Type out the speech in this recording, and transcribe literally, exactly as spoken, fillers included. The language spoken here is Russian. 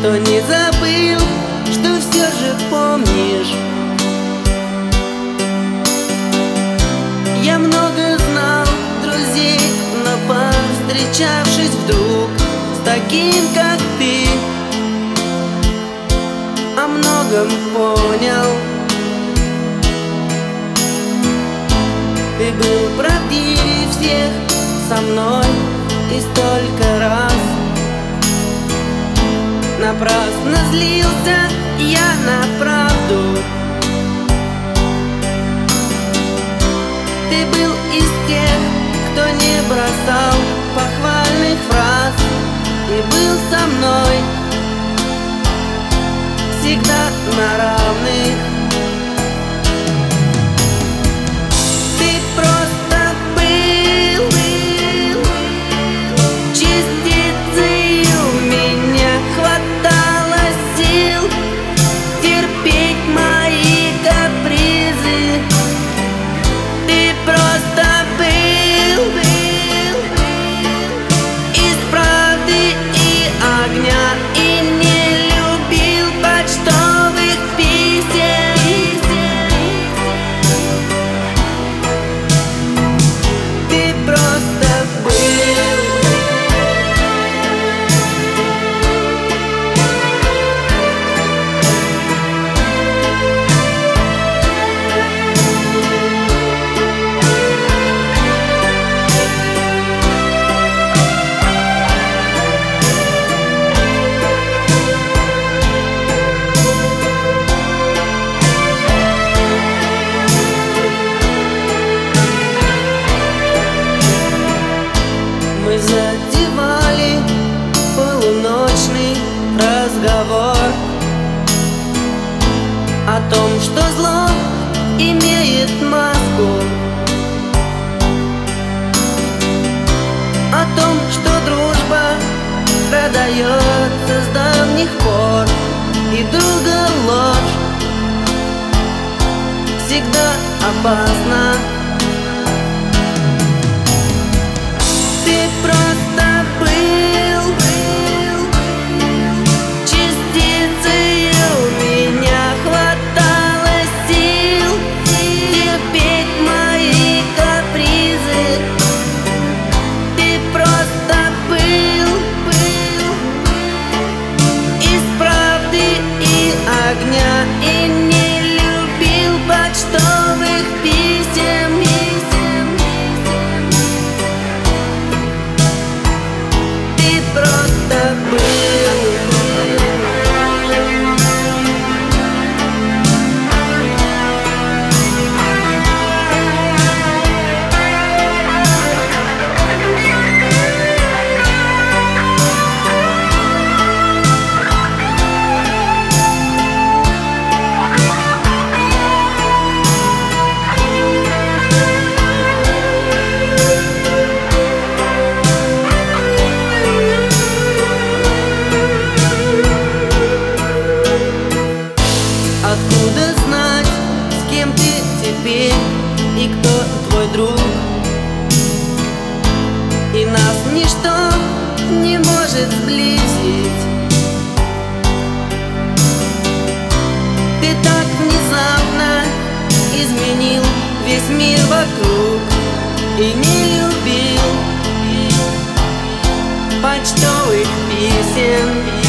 что не забыл, что все же помнишь. Я много знал друзей, но повстречавшись вдруг с таким, как ты, о многом понял. Ты был правдивее всех со мной, и столько раз напрасно злился я на правду. Ты был из тех, кто не бросал похвальных фраз, и был со мной всегда на равных. Ты просто был частицей, у меня хватало сил терпеть мои капризы. Ты просто был из правды и огня, и не любил почтовых писем. Ты просто был. Мы затевали полуночный разговор о том, что зло имеет маску, о том, что дружба продается с давних пор, и друга ложь всегда опасна. Ты просто был частицей, у меня хватало сил терпеть мои капризы. Ты просто был из правды и огня, и не любил почтовых писем. Ты просто был. Откуда знать, с кем ты теперь и кто твой друг? И нас ничто не может сблизить. Ты так внезапно изменил весь мир вокруг и не любил почтовых писем.